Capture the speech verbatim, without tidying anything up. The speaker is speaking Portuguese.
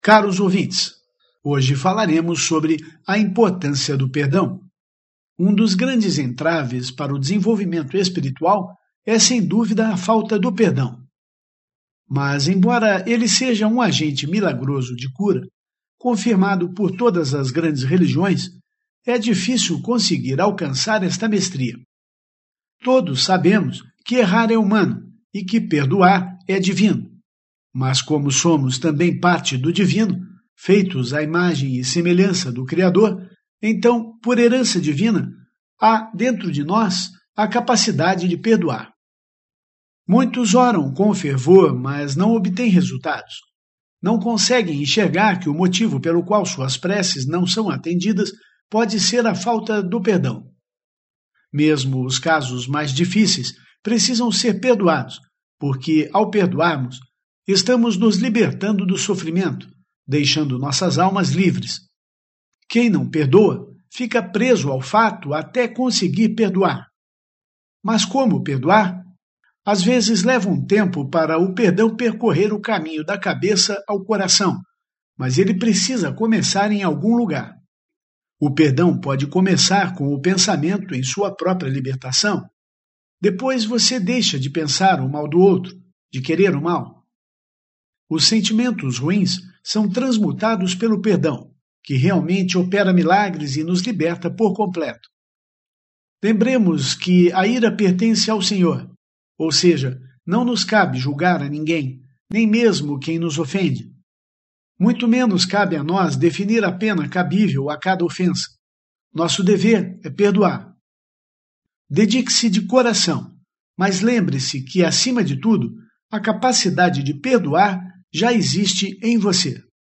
Caros ouvintes, hoje falaremos sobre a importância do perdão. Um dos grandes entraves para o desenvolvimento espiritual é, sem dúvida, a falta do perdão. Mas, embora ele seja um agente milagroso de cura, confirmado por todas as grandes religiões, é difícil conseguir alcançar esta mestria. Todos sabemos que errar é humano e que perdoar é divino. Mas como somos também parte do divino, feitos à imagem e semelhança do Criador, então, por herança divina, há dentro de nós a capacidade de perdoar. Muitos oram com fervor, mas não obtêm resultados. Não conseguem enxergar que o motivo pelo qual suas preces não são atendidas pode ser a falta do perdão. Mesmo os casos mais difíceis precisam ser perdoados, porque, ao perdoarmos, estamos nos libertando do sofrimento, deixando nossas almas livres. Quem não perdoa fica preso ao fato até conseguir perdoar. Mas como perdoar? Às vezes leva um tempo para o perdão percorrer o caminho da cabeça ao coração, mas ele precisa começar em algum lugar. O perdão pode começar com o pensamento em sua própria libertação. Depois você deixa de pensar o mal do outro, de querer o mal. Os sentimentos ruins são transmutados pelo perdão, que realmente opera milagres e nos liberta por completo. Lembremos que a ira pertence ao Senhor, ou seja, não nos cabe julgar a ninguém, nem mesmo quem nos ofende. Muito menos cabe a nós definir a pena cabível a cada ofensa. Nosso dever é perdoar. Dedique-se de coração, mas lembre-se que, acima de tudo, a capacidade de perdoar já existe em você.